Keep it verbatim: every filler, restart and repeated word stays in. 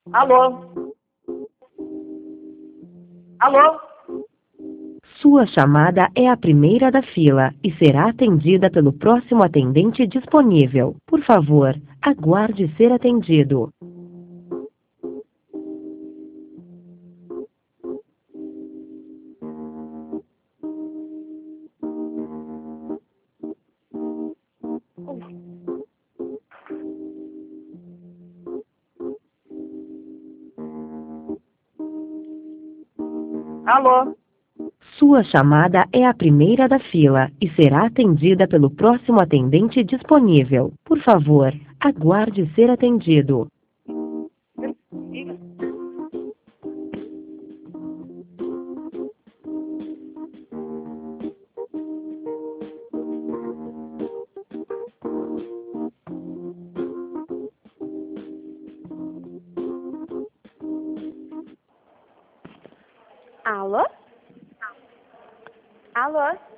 Alô? Alô? Sua chamada é a primeira da fila e será atendida pelo próximo atendente disponível. Por favor, aguarde ser atendido. Alô? Sua chamada é a primeira da fila e será atendida pelo próximo atendente disponível. Por favor, aguarde ser atendido. Alô? Alô?